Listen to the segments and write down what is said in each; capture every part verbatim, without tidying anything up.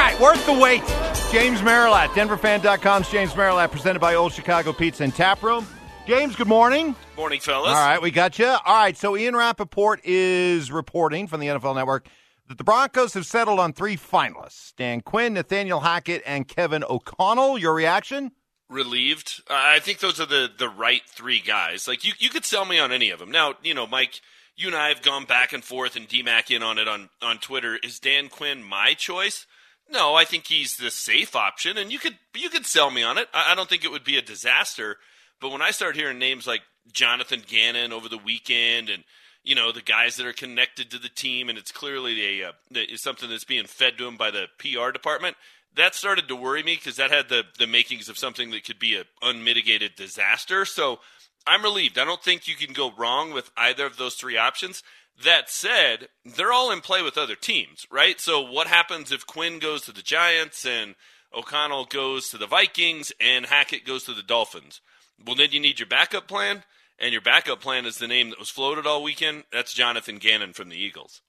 right, worth the wait. James Merilatt, Denver Fan dot com's James Merilatt, presented by Old Chicago Pizza and Tap Room. James, good morning. Morning, fellas. All right, we got you. All right, so Ian Rappaport is reporting from the N F L Network that the Broncos have settled on three finalists: Dan Quinn, Nathaniel Hackett, and Kevin O'Connell. Your reaction? Relieved. Uh, I think those are the, the right three guys. Like, you, you could sell me on any of them. Now, you know, Mike, you and I have gone back and forth and D MAC in on it on, on Twitter. Is Dan Quinn my choice? No, I think he's the safe option, and you could you could sell me on it. I, I don't think it would be a disaster. But when I start hearing names like Jonathan Gannon over the weekend and, you know, the guys that are connected to the team, and it's clearly a, uh, it's something that's being fed to him by the P R department, that started to worry me because that had the, the makings of something that could be an unmitigated disaster. So I'm relieved. I don't think you can go wrong with either of those three options. That said, they're all in play with other teams, right? So what happens if Quinn goes to the Giants and O'Connell goes to the Vikings and Hackett goes to the Dolphins? Well, then you need your backup plan, and your backup plan is the name that was floated all weekend. That's Jonathan Gannon from the Eagles.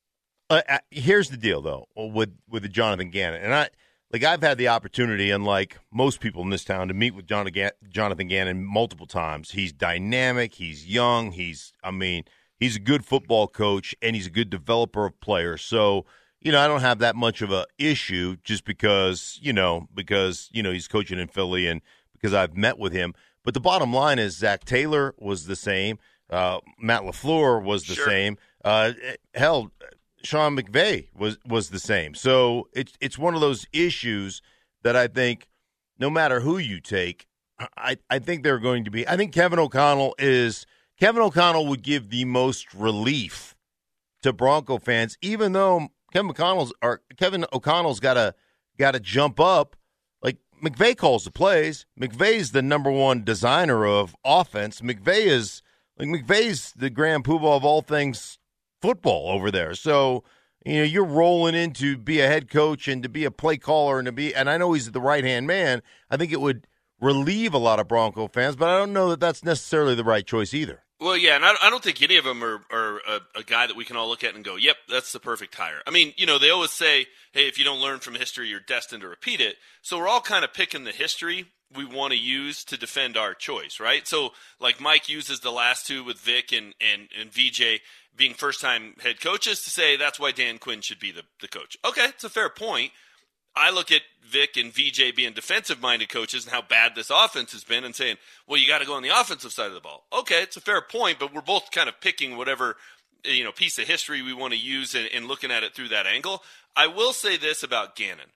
Uh, here's the deal, though, with with the Jonathan Gannon. And I like I've had the opportunity, unlike most people in this town, to meet with John, Jonathan Gannon multiple times. He's dynamic. He's young. He's, I mean, he's a good football coach, and he's a good developer of players. So, you know, I don't have that much of a issue just because, you know, because, you know, he's coaching in Philly and because I've met with him. But the bottom line is Zach Taylor was the same. Uh, Matt LaFleur was the Sure. same. Uh, hell, Sean McVay was, was the same. So it's it's one of those issues that I think no matter who you take, I, I think they're going to be – I think Kevin O'Connell is – Kevin O'Connell would give the most relief to Bronco fans, even though Kevin O'Connell's or Kevin O'Connell's got to got to jump up. Like McVay calls the plays. McVay's the number one designer of offense. McVay is like McVay's the grand poobah of all things football over there. So you know you're rolling in to be a head coach and to be a play caller and to be. And I know he's the right hand man. I think it would relieve a lot of Bronco fans, but I don't know that that's necessarily the right choice either. Well, yeah, and I, I don't think any of them are, are a, a guy that we can all look at and go, yep, that's the perfect hire. I mean, you know, they always say, hey, if you don't learn from history, you're destined to repeat it. So we're all kind of picking the history we want to use to defend our choice, right? So like Mike uses the last two with Vic and, and, and V J being first-time head coaches to say that's why Dan Quinn should be the, the coach. Okay, it's a fair point. I look at Vic and V J being defensive-minded coaches and how bad this offense has been and saying, well, you got to go on the offensive side of the ball. Okay, it's a fair point, but we're both kind of picking whatever you know piece of history we want to use and, and looking at it through that angle. I will say this about Gannon.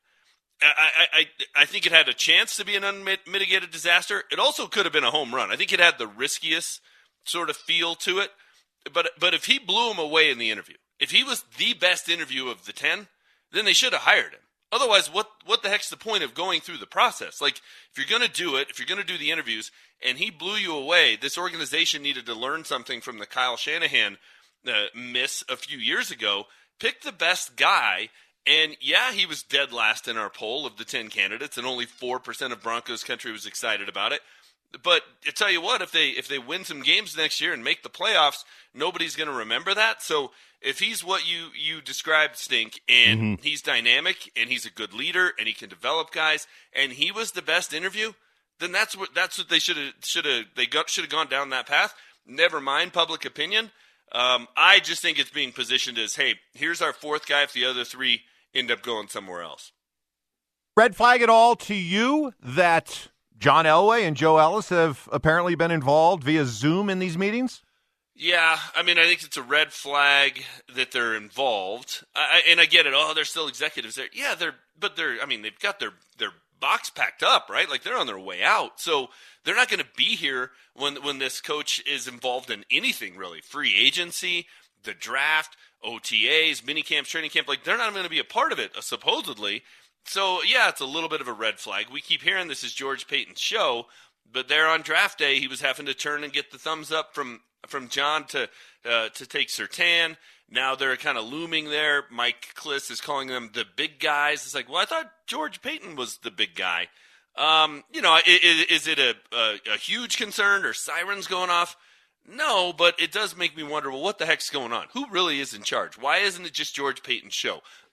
I, I, I think it had a chance to be an unmitigated disaster. It also could have been a home run. I think it had the riskiest sort of feel to it. But but if he blew him away in the interview, if he was the best interview of the ten, then they should have hired him. Otherwise, what, what the heck's the point of going through the process? Like, if you're going to do it, if you're going to do the interviews, and he blew you away, this organization needed to learn something from the Kyle Shanahan uh, miss a few years ago. Pick the best guy, and yeah, he was dead last in our poll of the ten candidates, and only four percent of Broncos country was excited about it. But I tell you what, if they if they win some games next year and make the playoffs, nobody's going to remember that. So if he's what you, you described, Stink, and mm-hmm. he's dynamic and he's a good leader and he can develop guys, and he was the best interview, then that's what that's what they should have should have they got should have gone down that path. Never mind public opinion. Um, I just think it's being positioned as, hey, here's our fourth guy if the other three end up going somewhere else. Red flag at all to you that John Elway and Joe Ellis have apparently been involved via Zoom in these meetings? Yeah, I mean, I think it's a red flag that they're involved, I, and I get it. Oh, they're still executives there. Yeah, they're, but they're. I mean, they've got their their box packed up, right? Like they're on their way out, so they're not going to be here when when this coach is involved in anything really. Free agency, the draft, O T As, mini camps, training camp. Like they're not going to be a part of it, uh, supposedly. So yeah, it's a little bit of a red flag. We keep hearing this is George Paton's show, but there on draft day, he was having to turn and get the thumbs up from. from John to uh, to take Surtain. Now they're kind of looming there. Mike Kliss is calling them the big guys. It's like, well, I thought George Paton was the big guy. Um, you know, is, is it a, a, a huge concern or sirens going off? No, but it does make me wonder, well, what the heck's going on? Who really is in charge? Why isn't it just George Paton's show?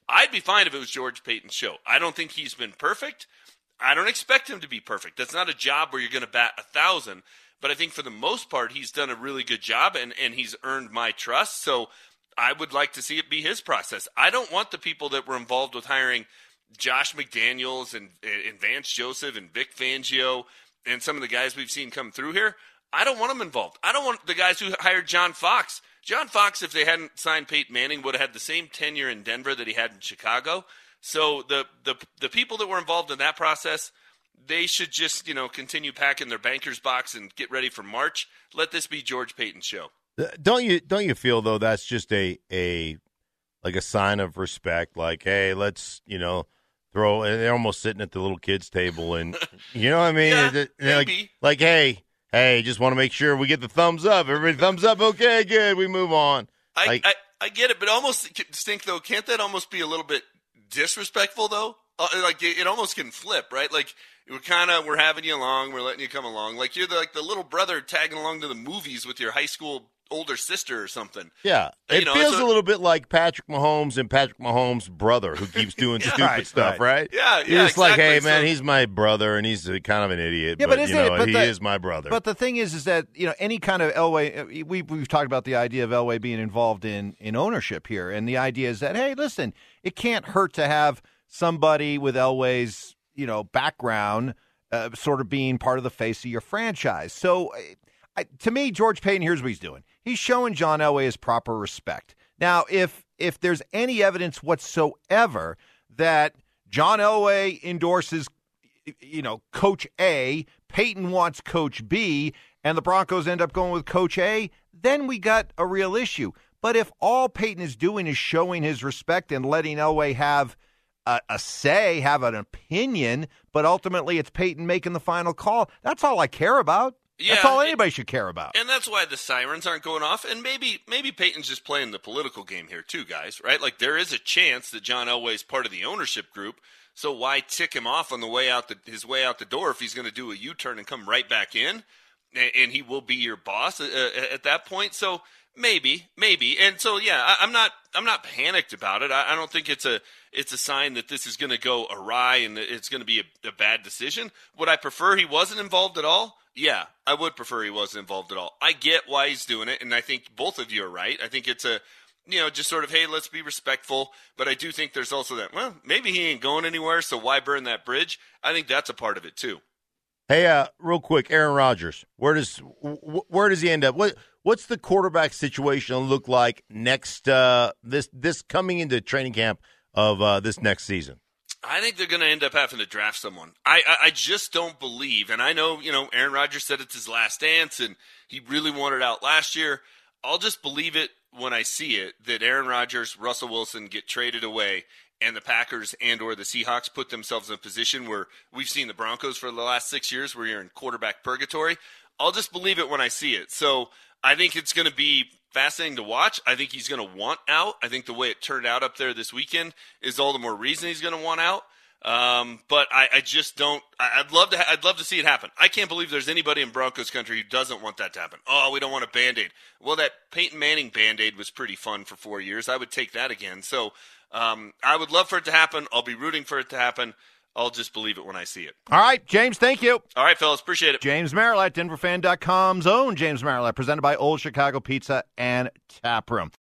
I'd be fine if it was George Paton's show. I don't think he's been perfect. I don't expect him to be perfect. That's not a job where you're going to bat a thousand. But I think for the most part, he's done a really good job, and, and he's earned my trust. So I would like to see it be his process. I don't want the people that were involved with hiring Josh McDaniels and, and Vance Joseph and Vic Fangio and some of the guys we've seen come through here. I don't want them involved. I don't want the guys who hired John Fox. John Fox, if they hadn't signed Peyton Manning, would have had the same tenure in Denver that he had in Chicago. So the the the people that were involved in that process, they should just, you know, continue packing their banker's box and get ready for March. Let this be George Paton's show. Don't you don't you feel though that's just a a like a sign of respect? Like, hey, let's, you know, throw. And they're almost sitting at the little kids' table, and you know what I mean? Yeah, It- maybe. Like, like, hey, hey, just want to make sure we get the thumbs up. Everybody, thumbs up. Okay, good. We move on. I, Like- I, I get it, but almost stink though. Can't that almost be a little bit disrespectful though? Uh, like it, it almost can flip, right? Like we're kind of we're having you along, we're letting you come along. Like you're the, like the little brother tagging along to the movies with your high school older sister or something. Yeah, You it know, feels it's a- a little bit like Patrick Mahomes and Patrick Mahomes' brother who keeps doing Yeah. stupid Right, stuff, right. right? Yeah, You're yeah, just like, hey, exactly. man, So- he's my brother, and he's a, kind of an idiot. Yeah, but, but isn't you know, it- but he the- is my brother. But the thing is, is that, you know, any kind of Elway, we, we've talked about the idea of Elway being involved in, in ownership here. And the idea is that, hey, listen, it can't hurt to have somebody with Elway's, you know, background uh, sort of being part of the face of your franchise. So I, to me, George Paton, here's what he's doing. He's showing John Elway his proper respect. Now, if if there's any evidence whatsoever that John Elway endorses, you know, Coach A, Peyton wants Coach B, and the Broncos end up going with Coach A, then we got a real issue. But if all Peyton is doing is showing his respect and letting Elway have a, a say, have an opinion, but ultimately it's Peyton making the final call, that's all I care about. That's Yeah, all it- anybody should care about. And that's why the sirens aren't going off. And maybe maybe Peyton's just playing the political game here too, guys, right? Like there is a chance that John Elway's part of the ownership group. So why tick him off on the way out the, his way out the door if he's going to do a U-turn and come right back in, and, and he will be your boss uh, at that point. So maybe, maybe. And so yeah, I, I'm not I'm not panicked about it. I, I don't think it's a it's a sign that this is going to go awry and that it's going to be a, a bad decision. Would I prefer he wasn't involved at all? Yeah, I would prefer he wasn't involved at all. I get why he's doing it, and I think both of you are right. I think it's a, you know, just sort of, hey, let's be respectful. But I do think there's also that, well, maybe he ain't going anywhere, so why burn that bridge? I think that's a part of it too. Hey, uh, real quick, Aaron Rodgers, where does wh- where does he end up? What what's the quarterback situation look like next uh, this this coming into training camp of uh, this next season? I think they're going to end up having to draft someone. I, I I just don't believe, and I know, you know, Aaron Rodgers said it's his last dance, and he really wanted out last year. I'll just believe it when I see it that Aaron Rodgers, Russell Wilson get traded away, and the Packers and or the Seahawks put themselves in a position where we've seen the Broncos for the last six years where you're in quarterback purgatory. I'll just believe it when I see it. So I think it's going to be fascinating to watch. I think he's going to want out. I think the way it turned out up there this weekend is all the more reason he's going to want out. Um, but I, I just don't. I, I'd love to. Ha- I'd love to see it happen. I can't believe there's anybody in Broncos country who doesn't want that to happen. Oh, we don't want a Band-Aid. Well, that Peyton Manning Band-Aid was pretty fun for four years. I would take that again. So um, I would love for it to happen. I'll be rooting for it to happen. I'll just believe it when I see it. All right, James, thank you. All right, fellas, appreciate it. James Marilat, Denver Fan dot com's own James Marilat, presented by Old Chicago Pizza and Tap Room.